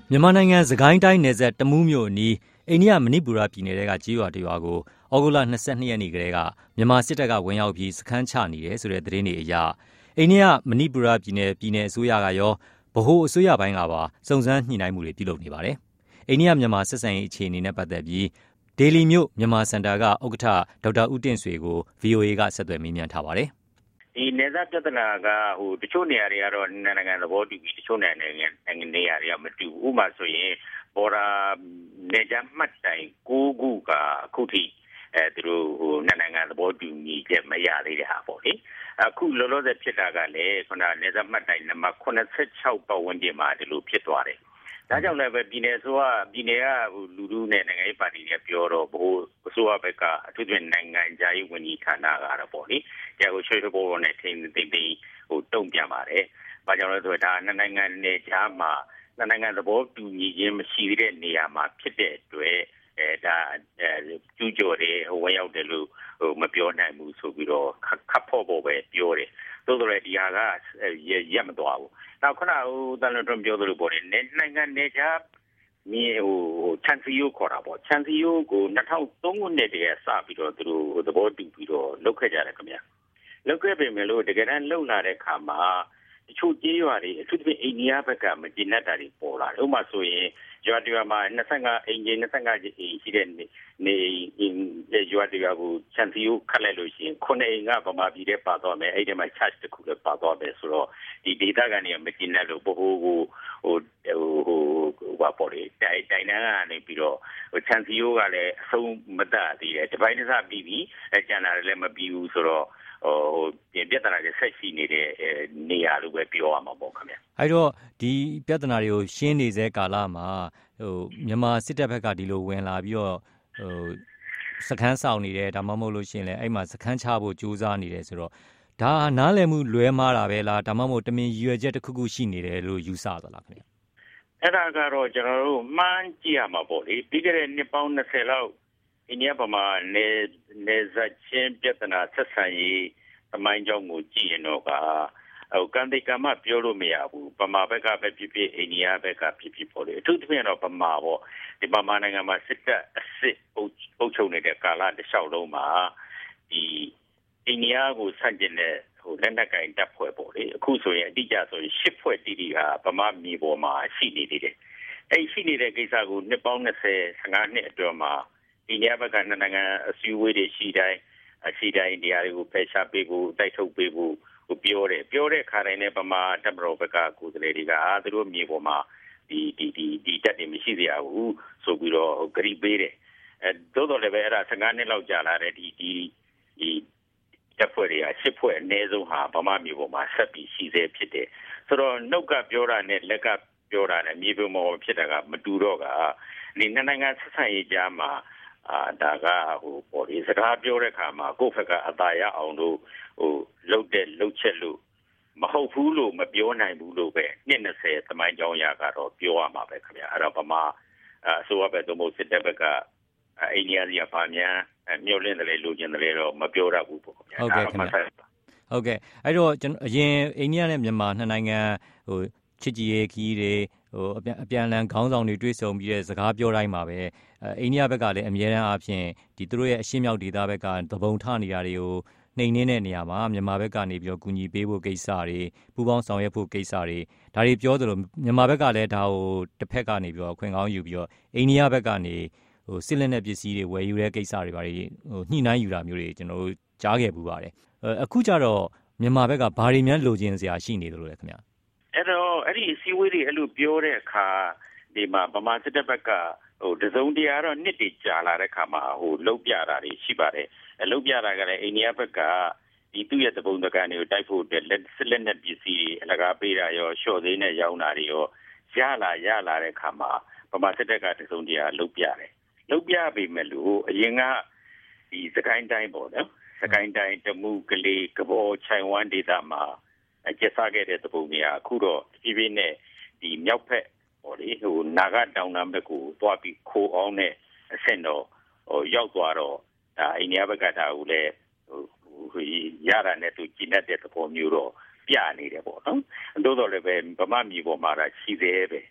မြန်မာနိုင်ငံစကိုင်းတိုင်းနယ်စပ်တမူးမြို့အနီးအိန္ဒိယမဏိပူရပြည်နယ်ကကြေးရွာတစ်ရွာကိုဩဂုတ်လ22ရက်နေ့ကတည်းကမြန်မာစစ်တပ်ကဝင်ရောက်ပြီးစခန်းချနေတယ်ဆိုတဲ့သတင်းတွေအရအိန္ဒိယမဏိပူရပြည်နယ်အစိုးရကရောဗဟိုအစိုးရပိုင်းကပါစုံစမ်းညှိနှိုင်းမှုတွေပြုလုပ်နေပါတယ်။အိန္ဒိယမြန်မာဆက်ဆံရေးအခြေအနေနဲ့ပတ်သက်ပြီးဒေလီမြို့မြန်မာစင်တာကဥက္ကဋ္ဌဒေါက်တာဦးတင့်ဆွေကို VOA ကဆက်သွယ်မေးမြန်းထားပါတယ်။ဒီနယ်စပ်ပြဿနာကတချို့နေရာတွေကတော့နိုင်ငံသဘောတူပြီးတချို့နိုင်ငံနေရာတွေကမတူဘူးဥပမာဆိုရင်ဘော်ဒါနယ်ခြားမှတ်တိုင်9ခုကအခုထိသူတို့နိုင်ငံသဘောတူညီချက်မရသေးတဲ့ဟာပေါ့လေအခုလောလောဆယ်ဖြစ်တာကလည်းခုနနယ်စပ်မှတ်တိုင်နံပါတ်86ပတ်ဝန်းကျင်မှာဒီလိုဖြစ်သွားတယ်ဒါကြောင့်လည်းပဲပြည်နယ်ကလူထုနဲ့နိုင်ငံရေးပါတီတွေပြောတော့ဘိုးအစိုးရဘက်ကအထူးသဖြင့်နိုင်ငံခြားရေးဝန်ကြီးဌာနကတော့ပေါ့လေကြာကိုရွှေဘော်နဲ့ထိန်းသိမ်းတုံ့ပြန်ပါတယ်။ဘာကြောင့်လဲဆိုတော့ဒါနိုင်ငံနယ်ခြားမှာနိုင်ငံသဘောတူညီခြင်းမရှိတဲ့နေရာမှာဖြစ်တဲ့အတွက်ဒါကျူးကျော်တယ်ဝင်ရောက်တယ်လို့မပြောနိုင်ဘူးဆိုပြီးတော့ခပ်ဖို့ပဲပြောတယ်။သို့တော်လည်းဒီဟာကရက်မသွားဘူး။နောက်ခုနတန်လွန်တွန်းပြောသလိုပေါ့လေနိုင်ငံနယ်ခြားချန်စီယိုခေါ်တာပေါ့ချန်စီယိုကို2003ခုနှစ်တည်းကစပြီးတော့သူတို့သဘောတူပြီးတော့လုပ်ခဲ့ကြတယ်ခင်ဗျာလုပ်ခဲ့ပေမဲ့လို့တကယ်တမ်းလုံလာတဲ့ခါမှာတချို့ကြေးရွာတွေအထူးသဖြင့်အိန္ဒိယဘက်ကမကျေနပ်တာတွေပေါ်လာတယ်ဥပမာဆိုရင်ရွာတရွာမှာ25အိမ်ကြီး25အိမ်ရှိတဲ့နေရွာတရွာကိုချန်စီယိုခတ်လိုက်လို့ရှိရင်9အိမ်ကဗမာပြည်ထဲပါသွားမယ်အဲ့ဒီမှာ charge တစ်ခုလည်းပါသွားမယ်ဆိုတော့ဒီဒေသကနေမကျေနပ်လို့ဘိုးကိုဘာပေါ်လေတိုင်တန်းကနေပြီးတော့ချန်စီယိုကလည်းအဆုံးမတတ်သေးတယ်ဒီပိုင်းတစ်စပြီးပြီးကျန်တာလည်းမပြီးဘူးဆိုတော့ပြဿနာတွေဆက်ရှိနေတဲ့နေရာလို့ပဲပြောရမှာပေါ့ခင်ဗျအဲ့တော့ဒီပြဿနာတွေကိုရှင်းနေစေကာလမှာမြန်မာစစ်တပ်ဘက်ကဒီလိုဝင်လာပြီးတော့စခန်းဆောင်နေတယ်ဒါမှမဟုတ်လို့ရှရင်လဲအဲ့မှာစခန်းချဖို့ကြိုးစားနေတယ်ဆိုတော့ဒါနားလည်မှုလွဲမှားတာပဲလားဒါမှမဟုတ်တမင်ရည်ရွယ်ချက်တစ်ခုခုရှိနေတယ်လို့ယူဆသလားခင်ဗျအဲ့ဒါကတော့ကျွန်တော်တို့မှန်းကြည့်ရမှာပေါ့လေပြီးခဲ့တဲ့နှစ်ပေါင်း20လောက်အိန္ဒိယဗမာနယ်စပ်ချင်းပြဿနာဆက်ဆံရေးသမိုင်းကြောင်းကိုကြည့်ရင်တော့ကံတိတ်ကမှပြောလို့မရဘူးဗမာဘက်ကပဲဖြစ်ဖြစ်အိန္ဒိယဘက်ကဖြစ်ဖြစ်ပေါ့လေအထူးသဖြင့်တော့ဗမာပေါ့ဒီဗမာနိုင်ငံမှာစစ်တပ်အစစ်အုပ်ချုပ်နေတဲ့ကာလတစ်လျှောက်လုံးမှာဒီအိန္ဒိယကိုဆန့်ကျင်တဲ့လက်နက်ကင်တပ်ဖွဲ့ပေါ့လေအခုဆိုရင်အတိအကျဆိုရင်10ဖွဲ့တီတီဟာဗမာမြေပေါ်မှာရှိနေသေးတယ်အဲ့ရှိနေတဲ့ကိစ္စကိုနှစ်ပေါင်း15နှစ်အတွင်းမှာအိန္ဒိယဘက်ကနိုင်ငံအစည်းအဝေးတွေရှိတိုင်းနေရာတွေကိုဖယ်ရှားပေးဖို့တိုက်ထုတ်ပေးဖို့ပြောတဲ့ခါတိုင်းနဲ့ဗမာတပ်မတော်ဘက်ကကိုယ်စားလှယ်တွေကသူတို့မြေပေါ်မှာဒီတက်တွေမရှိစေရဘူးဆိုပြီးတော့ဂရိပေးတယ်သို့တော်လည်းပဲအဲ့ဒါ15နှစ်လောက်ကြာလာတဲ့ဒီတပ်ဖွဲ့တွေက10ဖွဲ့အနည်းဆုံးဟာဗမာမြေပေါ်မှာဆက်ပြီးရှိသေးဖြစ်တယ်ဆိုတော့နှုတ်ကပြောတာနဲ့လက်ကပြောတာနဲ့မြေပေါ်မှာဖြစ်တာကမတူတော့ဒီနိုင်ငံဆက်ဆံရေးကြားမှာဒါကပေါ်ဒီစကားပြောတဲ့အခါမှာကိုယ့်ဘက်ကအသာရအောင်လို့လှုပ်ချက်လို့မဟုတ်ဘူးလို့မပြောနိုင်ဘူးလို့ပဲနှစ်20သမိုင်းကြောင်းရကတော့ပြောရမှာပဲခင်ဗျာအဲ့တော့ဗမာအစိုးရဘက်သို့မဟုတ်စစ်တပ်ဘက်ကအိန္ဒိယစီကဗာမြန်မြို့လင်းတယ်လေလူချင်းတယ်တော့မပြောရဘူးပေါ့ခင်ဗျာဟုတ်ကဲ့ခင်ဗျာဟုတ်ကဲ့အဲ့တော့အရင်အိန္ဒိယနဲ့မြန်မာနှစ်နိုင်ငံချစ်ကြည်ရေးခီးတွေအပြန်အလှန်ခေါင်းဆောင်တွေတွေ့ဆုံပြီးတဲ့စကားပြောတိုင်းမှာပဲအိန္ဒိယဘက်ကလည်းအများအားဖြင့်သူတို့ရဲ့အရှေ့မြောက်ဒေသဘက်ကသဘုံထနေတာတွေကိုနှိမ်နှင်းတဲ့နေရာမှာမြန်မာဘက်ကနေပြီးတော့ကူညီပေးဖို့ကိစ္စတွေပူးပေါင်းဆောင်ရွက်ဖို့ကိစ္စတွေဒါတွေပြောသလိုမြန်မာဘက်ကလည်းဒါကိုတစ်ဖက်ကနေပြီးတော့ခွင့်ကောင်းယူပြီးတော့အိန္ဒိယဘက်ကနေစစ်လက်နက်ပစ္စည်းတွေဝယ်ယူတဲ့ကိစ္စတွေညှိနှိုင်းယူတာမျိုးတွေကျွန်တော်တို့ကြားခဲ့ပူပါတယ်အခုကျတော့မြန်မာဘက်ကဘာတွေများလိုချင်စရာရှိနေတယ်လို့လဲခင်ဗျအဲ့တော့အဲ့ဒီအစည်းအဝေးတွေအဲ့လိုပြောတဲ့အခါဒီမှာဗမာစစ်တပ်ဘက်ကတစုံတရာတော့နှစ်တည်ကြာလာတဲ့အခါမှာလှုပ်ပြတာတွေရှိပါတယ်လှုပ်ပြတာကလည်းအိန္ဒိယဘက်ကဒီသူ့ရဲ့သဘုံတကန်တွေကိုတိုက်ဖို့စစ်လက်နက်ပစ္စည်းအလကားပေးတာရောရှော့သေးနဲ့ရောင်းတာတွေရောရလာတဲ့အခါမှာဗမာစစ်တပ်ကတစုံတရာလှုပ်ပြတယ်လှုပ်ပြပေမဲ့လို့အရင်ကဒီစကိုင်းတိုင်းပေါ့နော်စကိုင်းတိုင်းတမူကလေးကဘောချိုင်ဝမ်ဒေသမှာကျဆခဲ့တဲ့သဘုံတွေကအခုတော့ဖြည်းဖြည်းနဲ့ဒီမြောက်ဖက်ဟိုလေနာဂတောင်တန်းဘက်ကိုသွားပြီးခိုးအောင်နဲ့အဆင့်တော့ရောက်သွားတော့ဒါအိန္ဒိယဘက်ကဒါကိုလည်းရတာနဲ့သူကျင့်တဲ့သဘောမျိုးတော့ပြနေတယ်ပေါ့နော်။သို့တော်လည်းပဲဗမာပြည်ပေါ်မှာရှိသေးပဲ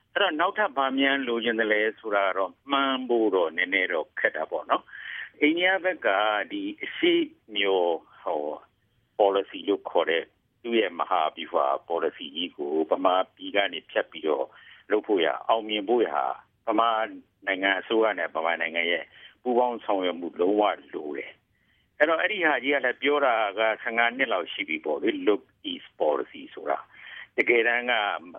အဲ့တော့နောက်ထပ်ဗာမြန်လိုချင်တယ်လဲဆိုတာတော့မှန်းဖို့တော့နည်းနည်းတော့ခက်တာပေါ့နော်အိန္ဒိယဘက်ကဒီအရှိမျိုးpolicy လို့ခေါ်တဲ့သူ့ရဲ့မဟာဗျူဟာ policy ကြီးကိုဗမာပြည်ကနေဖြတ်ပြီးတော့လုပ်ဖို့ရအောင်မြင်ဖို့ရဗမာနိုင်ငံအစိုးရနဲ့ဗမာနိုင်ငံရဲ့ပူးပေါင်းဆောင်ရွက်မှုလုံးဝလိုတယ်အဲ့တော့အဲ့ဒီဟာကြီးကလည်းပြောတာက15နှစ်လောက်ရှိပြီပေါ့လေ look east policy ဆိုတာတကယ်တမ်း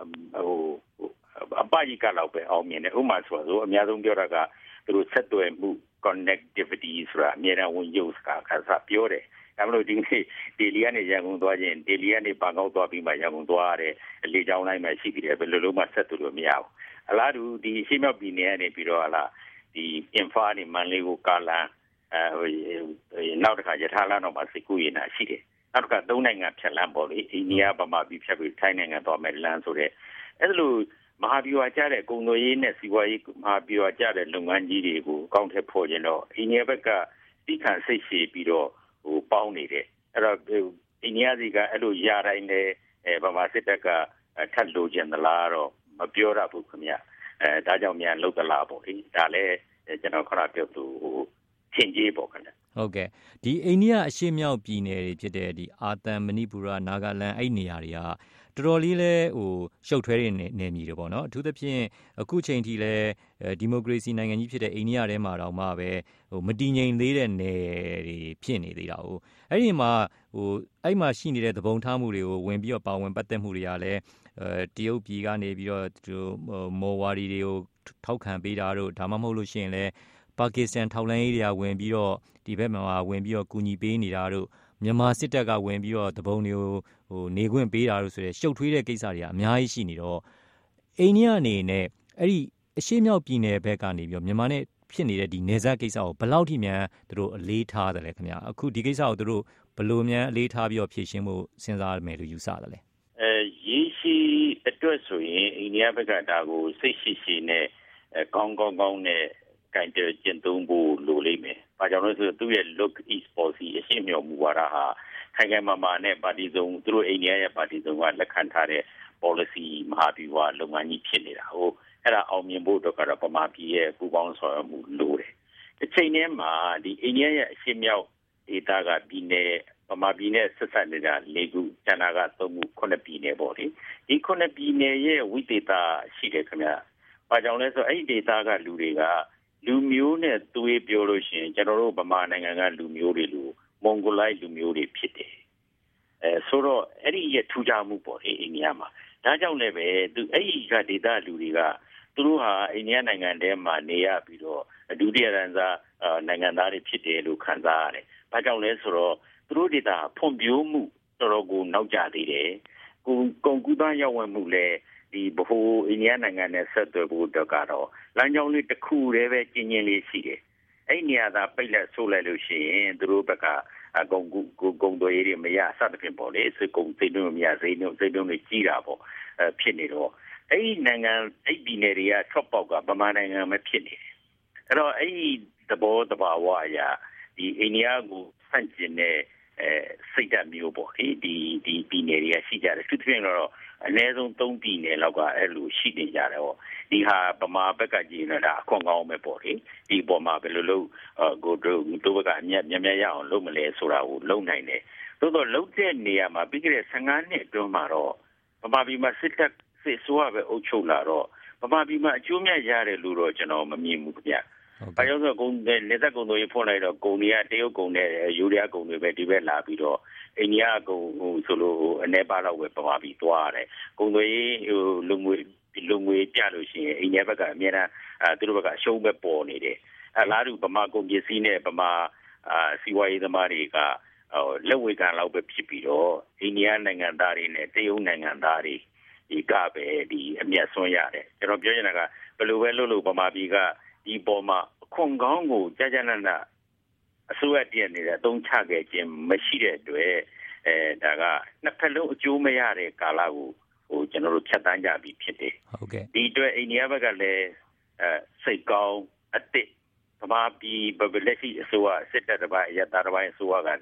ကအပကြီးကလောက်ပဲအောင်မြင်တယ်ဥပမာဆိုတော့အများဆုံးပြောတာကသူတို့ဆက်သွယ်မှု connectivity ဆိုတာအများအားဝင်ရုပ်စကားကစားပြောတယ်ဒါမလို့ဒီနေ့ဒေလီကနေရန်ကုန်သွားခြင်းဒေလီကနေဘန်ကောက်သွားပြီးမှရန်ကုန်သွားရတယ်အလေးကြောင်းလိုက်မှရှိပြီးတယ်ဘယ်လိုလုံးမှဆက်သွယ်လို့မရဘူးအလားတူဒီရှေ့မြောက်ပြည်နယ်ကနေပြီးတော့ဒီအင်ဖာနေမန်လေးကိုကာလန်နောက်တစ်ခါရထားလမ်းတော့မှစိတ်ကူးရင်တာရှိတယ်နောက်တစ်ခါ3နိုင်ငံဖြတ်လမ်းပေါ့လေအိန္ဒိယဗမာပြည်ဖြတ်ပြီးထိုင်းနိုင်ငံသွားမယ်လမ်းဆိုတဲ့အဲ့လိုမဟာဗျူဟာကျတဲ့ကုန်သွယ်ရေးနဲ့စီးပွားရေးမဟာဗျူဟာကျတဲ့လုပ်ငန်းကြီးတွေကိုကောင်းထည့်ဖို့ကျင်တော့အိန္ဒိယဘက်ကတိခါစိတ်ရှည်ပြီးတော့ပေါင်းနေတယ်အဲ့တော့အိန္ဒိယစီကအဲ့လိုရတိုင်းနဲ့ဗမာစစ်တပ်ကထပ်လိုချင်သလားတော့မပြောရဘူးခင်ဗျဒါကြောင့်မြန်လုတ်သလားပေါ့လေဒါလည်းကျွန်တော်ခဏပြောသူသင်ကြီးပေါ့ခင်ဗျဟုတ်ကဲ့ဒီအိန္ဒိယအရှေ့မြောက်ပြည်နယ်တွေဖြစ်တဲ့ဒီအာသံမဏိပူရနာဂလန်အဲ့နေရာတွေကတော်တော်လေးလဲရှုပ်ထွေးတဲ့နယ်မြေတွေပေါ့နော်အထူးသဖြင့်အခုချိန်ထိလဲဒီမိုကရေစီနိုင်ငံကြီးဖြစ်တဲ့အိန္ဒိယထဲမှာတော့မှပဲမတည်ငြိမ်သေးတဲ့နယ်တွေဖြစ်နေသေးတာ哦အဲ့ဒီမှာအဲ့မှာရှိနေတဲ့သဘုံထားမှုတွေကိုဝင်ပြီးတော့ပါဝင်ပတ်သက်မှုတွေကလည်းတရုတ်ပြည်ကနေပြီးတော့မော်ဝါဒီတွေကိုထောက်ခံပေးတာတို့ဒါမှမဟုတ်လို့ရှိရင်လဲပါကစ္စတန်ထောက်လှမ်းရေးတွေကဝင်ပြီးတော့ဒီဘက်မှာဝင်ပြီးတော့ကူညီပေးနေတာတို့မြန်မာစစ်တပ်ကဝင်ပြီးတော့တပုံတွေကိုနေခွင့်ပေးတာလို့ဆိုရယ်ရှုပ်ထွေးတဲ့ကိစ္စတွေကအများကြီးရှိနေတော့အိန္ဒိယအနေနဲ့အဲ့ဒီအရှေ့မြောက်ပြည်နယ်ဘက်ကနေပြီးတော့မြန်မာနဲ့ဖြစ်နေတဲ့ဒီနယ်စပ်ကိစ္စကိုဘယ်လောက်ထိများသူတို့အလေးထားတယ်လဲခင်ဗျာအခုဒီကိစ္စကိုသူတို့ဘယ်လိုများအလေးထားပြီးတော့ဖြေရှင်းဖို့စဉ်းစားမယ်လို့ယူဆတယ်လဲရေရှည်အတွက်ဆိုရင်အိန္ဒိယဘက်ကဒါကိုစိတ်ရှိရှိနဲ့ကောင်းနဲ့ကင်တယ်ကျင့်သုံးဖို့လိုလိမ့်မယ်။ဘာကြောင့်လဲဆိုတော့သူ့ရဲ့ look east policy အရှေ့မြောက်မူဝါဒဟာခိုင်ခိုင်မာမာနဲ့ပါတီစုံသူတို့အိန္ဒိယရဲ့ပါတီစုံကလက်ခံထားတဲ့ policy မဟာဗျူဟာလုပ်ငန်းကြီးဖြစ်နေတာဟုတ်အဲ့ဒါအောင်မြင်ဖို့တော့ကတော့ပမာပြည်ရဲ့ပူပေါင်းဆောင်ရွက်မှုလိုတယ်။တစ်ချိန်တည်းမှာဒီအိန္ဒိယရဲ့အရှေ့မြောက်ဒေသကပြည်နယ်ပမာပြည်နဲ့ဆက်ဆက်နေတာ၄ခုကျန်တာက၃ခု9ပြည်နယ်ပေါ့လေ။ဒီ9ပြည်နယ်ရဲ့ဝိသေသရှိတယ်ခင်ဗျ။ဘာကြောင့်လဲဆိုအဲ့ဒီဒေသကလူတွေကလူမျိုးနဲ့သွေးပြောလို့ရှိရင်ကျွန်တော်တို့ဗမာနိုင်ငံကလူမျိုးတွေလူမွန်ဂိုလိုက်လူမျိုးတွေဖြစ်တယ်ဆိုတော့အဲ့ဒီရဲ့ထူးခြားမှုပေါ့လေအိန္ဒိယမှာဒါကြောင့်လည်းပဲသူအဲ့ဒီကဒေသလူတွေကသူတို့ဟာအိန္ဒိယနိုင်ငံထဲမှာနေရပြီးတော့ဒုတိယရန်စားနိုင်ငံသားတွေဖြစ်တယ်လို့ခံစားရတယ်ဘာကြောင့်လဲဆိုတော့သူတို့ဒေသဖွံ့ဖြိုးမှုတော်တော်ကိုနောက်ကျသေးတယ်ကုန်ကူးသန်းရောက်ဝင်မှုလည်းဒီဘိုးအိန္ဒိယနိုင်ငံနဲ့ဆက်သွယ်ဖို့တော့ကတော့လမ်းကြောင်းလေးတစ်ခုတည်းပဲကျင်းလေးရှိတယ်အဲ့နေရာသာပိတ်လက်ဆိုးလိုက်လို့ရှိရင်သူတို့ဘက်ကကုန်သွယ်ရေးတွေမရစသဖြင့်ပေါ့လေစကုန်သိမ်းလို့မရဈေးနှုန်းတွေကြီးတာပေါ့ဖြစ်နေတော့အဲ့ဒီနိုင်ငံအဲ့ပြည်နယ်တွေကထွက်ပေါက်ကဗမာနိုင်ငံမှာဖြစ်နေတယ်အဲ့တော့အဲ့ဒီသဘောတဘာဝအရာဒီအိန္ဒိယကိုဆန့်ကျင်တဲ့စိတ်ဓာတ်မျိုးပေါ့ဒီပြည်နယ်တွေကရှိကြတယ်သူတို့ကတော့အနည်းဆုံး3ပြည်နယ်လောက်ကအဲ့လိုရှိနေကြတယ်ဟောဒီဟာဗမာဘက်ကကြည့်နေတာအခွင့်ကောင်းပဲပေါ့လေဒီပေါ်မှာဘယ်လိုလုပ်ကိုတို့ဘက်ကအမြတ်ရအောင်လုပ်မလဲဆိုတာကိုလုပ်နိုင်တယ်သို့တော့လုပ်တဲ့နေရာမှာပြီးခဲ့တဲ့15နှစ်အတွင်းမှာတော့ဗမာပြည်မှာစစ်ဆိုးရပဲအုပ်ချုပ်လာတော့ဗမာပြည်မှာအကျိုးမြတ်ရတယ်လို့တော့ကျွန်တော်မမြင်ဘူးခင်ဗျဘာကြောင့်ဆိုကုန်နေသက်ကုန်တွေဖွင့်လိုက်တော့ကုန်တွေကတရုတ်ကုန်နဲ့ယူရီးယားကုန်တွေပဲဒီဘက်လာပြီးတော့အိန္ဒိယကုန်ဆိုလို့အနေပါတော့ပဲပမာပြီးသွားရတယ်ကုန်တွေလူငွေပြလို့ရှိရင်အိန္ဒိယဘက်ကအများအားသူတို့ဘက်ကအရှုံးပဲပေါ်နေတယ်အလားတူဗမာကုန်ပစ္စည်းနဲ့ဗမာစီဝါရေးသမားတွေကလက်ဝေကန်လောက်ပဲဖြစ်ပြီးတော့အိန္ဒိယနိုင်ငံသားတွေနဲ့တရုတ်နိုင်ငံသားတွေဒီကပဲဒီအမျက်ဆွမ်းရတယ်ကျွန်တော်ပြောချင်တာကဘယ်လိုပဲလုပ်ဗမာပြည်ကဒီပေါ်မှာအခွန်ကောင်းကိုကြာနာအစိုးရတည်နေတဲ့အသုံးချခဲ့ခြင်းမရှိတဲ့အတွက်ဒါကနှစ်ဖက်လုံးအကျိုးမရတဲ့ကာလကိုကျွန်တော်တို့ဖြတ်တန်းကြပြီးဖြစ်တယ်ဟုတ်ကဲ့ဒီအတွက်အိန္ဒိယဘက်ကလည်းစိတ်ကောင်းအစ်စ်ဗမာပြည်ဘယ်လက်ရှိအစိုးရစစ်တပ်တစ်ပိုင်းရတာတစ်ပိုင်းအစိုးရကလည်း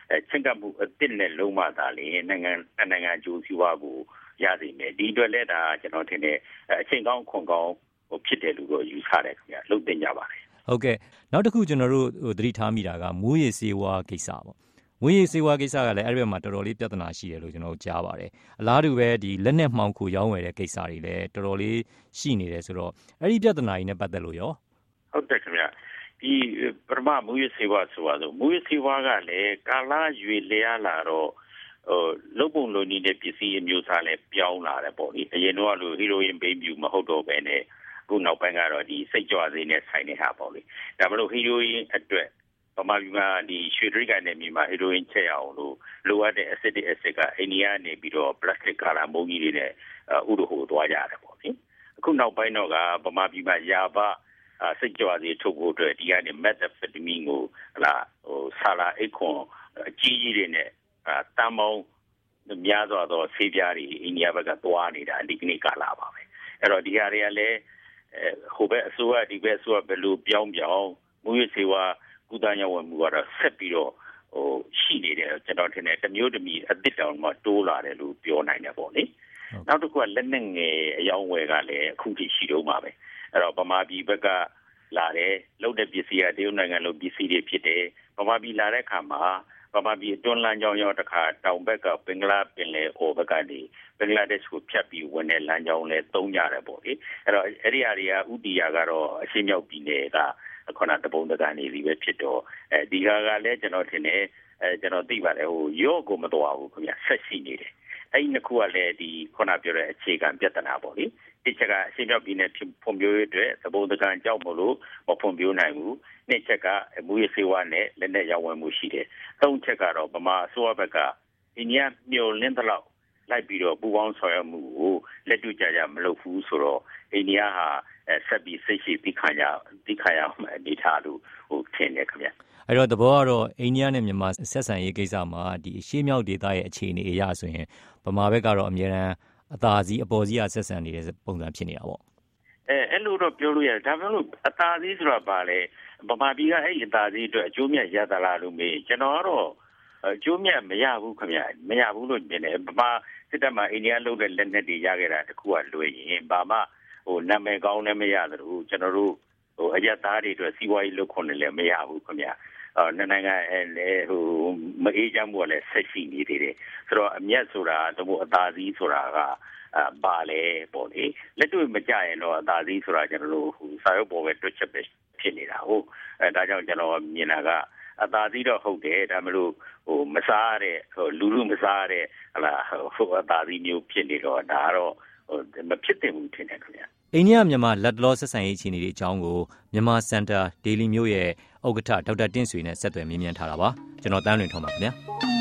ချင့်ကပ်မှုအသစ်နဲ့လုံးဝသာလေနိုင်ငံအကျိုးစီးပွားကိုရစေမယ်ဒီအတွက်လည်းဒါကျွန်တော်ထင်တယ်အချိန်ကောင်းခွန်ကောင်းဖြစ်တယ်လို့ယူဆတယ်ခင်ဗျလှုပ်တင်ကြပါတယ်ဟုတ်ကဲ့နောက်တစ်ခုကျွန်တော်တို့သတိထားမိတာကမူးယစ်ဆေးဝါးကိစ္စပေါ့မူးယစ်ဆေးဝါးကိစ္စကလည်းအဲ့ဒီဘက်မှာတော်တော်လေးပြဿနာရှိတယ်လို့ကျွန်တော်ကြားပါတယ်အလားတူပဲဒီလက်နက်မှောင်ခိုရောင်းဝယ်တဲ့ကိစ္စတွေလည်းတော်တော်လေးရှိနေတယ်ဆိုတော့အဲ့ဒီပြဿနာကြီးနဲ့ပတ်သက်လို့ရောဟုတ်တယ်ခင်ဗျဒီပထမမူးယစ်ဆေးဝါးဆိုတော့မူးယစ်ဆေးဝါးကလည်းကာလရွေလျားလာတော့လုံပုံလုံနေတဲ့ပစ္စည်းအမျိုးအစားလည်းပြောင်းလာတယ်ပေါ့လေအရင်တော့လိုဟီရိုအင်ဘိန်းပြူမဟုတ်တော့ဘဲနဲ့အခုနောက်ပိုင်းကတော့ဒီစိတ်ကြွစေးနဲ့ဆိုင်နေတာပေါ့လေဒါမလို့ဟီရိုအင်အတွက်ပမာပြီးမှဒီရွှေဒရိတ်ကနေပြီးမှဟီရိုအင်ချက်အောင်လို့လိုအပ်တဲ့အစစ်ကအိန္ဒိယနေပြီးတော့ပလတ်စတစ်ကာလာမုန်းကြီးတွေနဲ့ဥဒဟိုသွားကြတယ်ပေါ့လေအခုနောက်ပိုင်းတော့ကပမာပြီးမှယာဘစိတ်ကြွစေးထုတ်ဖို့အတွက်ဒီကနေမက်သ်ဖက်တမင်ကိုဆာလာအိတ်ခွန်အကြီးကြီးတွေနဲ့တမ်းပေါင်းများစွာသောဆေးပြားတွေအိန္ဒိယဘက်ကသွားနေတာဒီကနေ့ကာလပါပဲအဲ့တော့ဒီဟာတွေကလည်းဟိုဘက်အစိုးရဒီဘက်အစိုးရဘယ်လိုပြောင်းမူရစေဝါကုသရေးဝန်မှုကတော့ဆက်ပြီးတော့ရှိနေတယ်ကျွန်တော်ထင်တယ်တစ်မျိုးတစ်မီအသစ်တောင်မှတိုးလာတယ်လို့ပြောနိုင်တယ်ပေါ့လေနောက်တစ်ခုကလက်နက်ငယ်အယောင်းဝယ်ကလည်းအခုထိရှိတော့မှာပဲအဲ့တော့ဗမာပြည်ဘက်ကလာတယ်လုတ်တဲ့ပစ္စည်းကတရုတ်နိုင်ငံလို့ပစ္စည်းတွေဖြစ်တယ်ဗမာပြည်လာတဲ့အခါမှာဗမာပြည်တွန်းလန်းကြောင်းရောက်တခါတောင်ဘက်ကဘင်္ဂလားပင်လယ်အော်ဘက်ကနေဘင်္ဂလားဒေ့ရှ်ကိုဖြတ်ပြီးဝင်တဲ့လမ်းကြောင်းလဲသုံးကြတယ်ပေါ့လေအဲ့တော့အဲ့ဒီအရာတွေကဥတီယာကတော့အရှင်းမြောက်ပြည်နယ်ကခုနတပုံတကန်နေပြီပဲဖြစ်တော့ဒီဟာကလည်းကျွန်တော်ထင်တယ်ကျွန်တော်သိပါတယ်ရော့ကိုမတော်ဘူးခင်ဗျဆက်ရှိနေတယ်အဲ့ဒီနှစ်ခုကလည်းဒီခုနပြောတဲ့အခြေခံပြဿနာပေါ့လေဒီချက်ကအရှင်းမြောက်ပြည်နယ်ဖွံ့ဖြိုးရေးအတွက်တပုံတကန်ကြောက်မလို့မဖွံ့ဖြိုးနိုင်ဘူးနှစ်ချက်ကမူရစေဝါနဲ့လက်နက်ရောင်းဝယ်မှုရှိတယ်သုံးချက်ကတော့ဗမာအစိုးရဘက်ကအိန္ဒိယမျိုးလင်းတလောက်လိုက်ပြီးတော့ပူပေါင်းဆောင်ရွက်မှုကိုလက်တွေ့ကြမလုပ်ဘူးဆိုတော့အိန္ဒိယဟာဆက်ပြီးစိတ်ရှိသိခံရမယ်အနေထားလို့ထင်တယ်ခင်ဗျအဲ့တော့သဘောကတော့အိန္ဒိယနဲ့မြန်မာဆက်ဆံရေးကိစ္စမှာဒီအရှေ့မြောက်ဒေသရဲ့အခြေအနေအရဆိုရင်ဗမာဘက်ကတော့အများအားအသာစီးအပေါ်စီးအဆက်ဆံနေတဲ့ပုံစံဖြစ်နေတာပေါ့အဲ့လိုတော့ပြောလို့ရတယ်ဒါပေမဲ့လို့အသာစီးဆိုတာပါလေဗမာပြည်ကအဲ့ဒီအသာစီးအတွက်အကျိုးမြတ်ရသလားလို့မေးကျွန်တော်ကတော့အကျိုးမြတ်မရဘူးခင်ဗျမရဘူးလို့မြင်တယ်ဗမာစစ်တပ်မှာအိန္ဒိယလုပ်တဲ့လက်နက်တွေရခဲ့တာတခုကလွယ်ရင်ဘာမှနာမည်ကောင်းလည်းမရသလိုကျွန်တော်တို့အရက်သားတွေအတွက်စီးပွားရေးလုပ်ခွင့်လည်းမရဘူးခင်ဗျနိုင်ငံလည်းမအေးချမ်းမှုကလည်းဆက်ရှိနေသေးတယ်ဆိုတော့အမျက်ဆိုတာတို့အသာစီးဆိုတာကပါလေပေါ့လေလက်တွေ့မကြရင်တော့အသာစီးဆိုတာကျွန်တော်တို့စာရုပ်ပေါ်ပဲတွက်ချက်ပဲဖြစ်နေတာဟုတ်ဒါကြောင့်ကျွန်တော်မြင်တာကအသာစီးတော့ဟုတ်တယ်ဒါမလို့မစားတဲ့လူမစားတဲ့ဟလာအသာစီးမျိုးဖြစ်နေတော့ဒါကတော့မဖြစ်သင့်ဘူးထင်တယ်ခင်ဗျအိန္ဒိယမြန်မာလက်တလောဆက်ဆံရေးအခြေအနေတွေအကြောင်းကိုမြန်မာစင်တာဒေလီမြို့ရဲ့ဥက္ကဋ္ဌဒေါက်တာတင့်ဆွေနဲ့ဆက်သွယ်မေးမြန်းထားတာပါကျွန်တော်တန်းလွင်ထုံးပါခင်ဗျာ